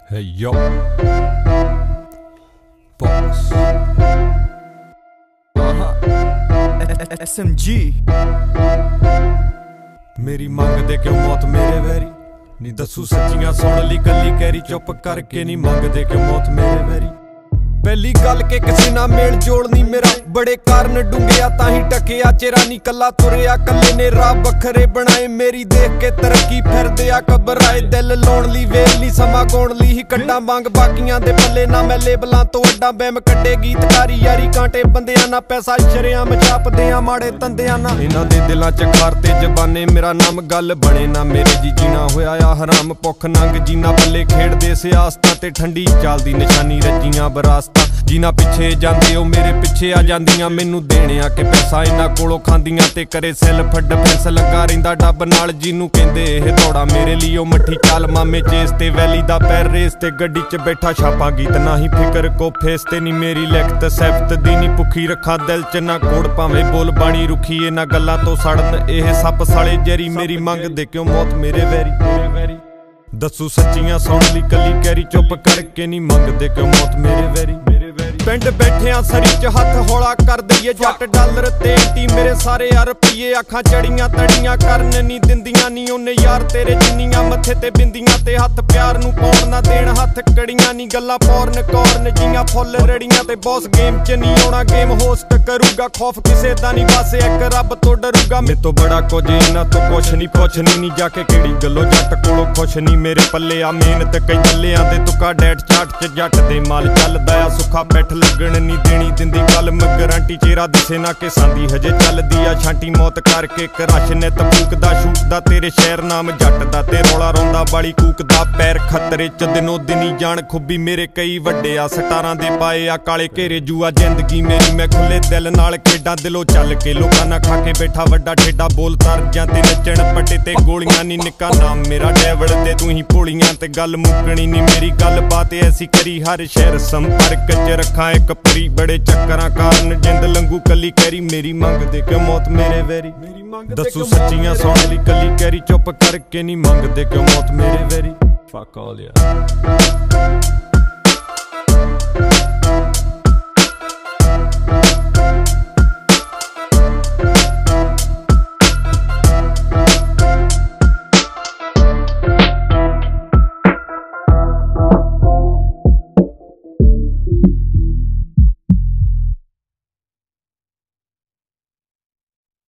Hey yo, boss. SMG मेरी मंगदे क्यों मौत मेरे वैरी नी दसू सच्चियां सुन ली कली कैरी चुप करके नी मंगदे क्यों मौत मेरे वैरी पहली गल के किसी ना मेल जोड़ नी मेरा बड़े कारण डूंघिया ताही टकिया चेरा नी कला तुरिया कले ने राह बखरे बनाए मेरी देख के तरक्की फिरदे आ घबराए दिल लाउण ली वेल नी समा गौण ली ही कड्डा मंग बाकियां दे पल्ले ना मैं लेबलां तो अड्डा बैम कड्डे गीतकारी यारी कांटे बंदियां ना पैसा शरेआम छापदे आ माड़े तंदियां ना इन्हां दे दिलां च खार ते जबाने मेरा नाम गल बने ना मेरे जी जीना होया आ हराम भुख नंग जीना पल्ले खेड़दे सियासतां ते ठंडी चालदी निशानी रजियां बरासतां जिन्हां पिछे जांदे ओ मेरे पिछे आ जांदियां मैनू देने आ के पैसा इन्हां कोलों खांदियां ते करे सेल्फ डिफेंस लगा रहिंदा डब नाल जिन्नू कहंदे ਇਹ दौड़ा मेरे लिए मट्ठी चाल मामे चेस ते वैली दा पैर रेस ते गड्डी च बैठा छापा गीत ना ही फिकर को फेस ते नी मेरी लिखत सैफत दी नी भुखी रखा दिल च ना कोड़ भावें बोल बाणी रुखी इन्हां गल्लां तो सड़न ਇਹ सप साले जरी मेरी मंग दे क्यों मौत मेरे वैरी दसू सच्चियां सुन ली कली कैरी चुप करके नी मंगदे क्यों मौत मेरे वैरी पिंड बैठिया सरी च हथ हौला कर दईए जट डॉलर ते टी मेरे सारे यार रुपये अखां चढ़ियां तड़ियां करन नी दिंदियां नी ओने यार तेरे जिन्नियां मत्थे ते बिंदियां ते हथ प्यार नू पाउण ना देण हथ कड़ियां नी गल्लां पौरन कौरन जियां फुੱਲ रड़ियां ते बॉस गेम च नी आउणा गेम होस्ट करूगा खौफ किसे दा नी बस एक रब तो डरूगा मैं तो बड़ा कुछ इन्हां तो कुछ नी पुछनी नी जाके किहड़ी गल्लों जट कोलों खुश नी मेरे पल्ले आ मेहनत कई दल्लियां ते तुका डैट चाट च जट दे माल चलदा आ सुखा बैठ लगन नी देनी दिंदी गल मैं गारंटी चेहरा दिसे ना कि सांदी हजे चलदी आ छांटी मौत करके कराश ने तबूकदा शूकदा तेरे शहर नाम जट दा ते रौला रौंदा बाली कूकदा पैर खतरे च दिनों दिनी जान खुब्बी मेरे कई वड्डे आ सटारां दे पाए आ काले घेरे जुआ जिंदगी मेरी मैं खुले दिल नाल खेडां दिलों चल के लोकां ना खा के बैठा वड्डा ठेडा बोल तरजां ते नचण पट्टे ते गोलियां नी निक्का नाम मेरा डेवल ते तू ही भोलियां ते गल मुकणी नी मेरी गल बात ऐसी करी हर शहर संपर्क च रखा एक परी बड़े चक्करां कारण जिंद लंगू कली कैरी मेरी मंग दे क्यों मौत मेरे वैरी दसू सच्चियां सुन ली कली कैरी चुप करके नी मंगदे क्यों मौत मेरे वैरी फक ऑल यार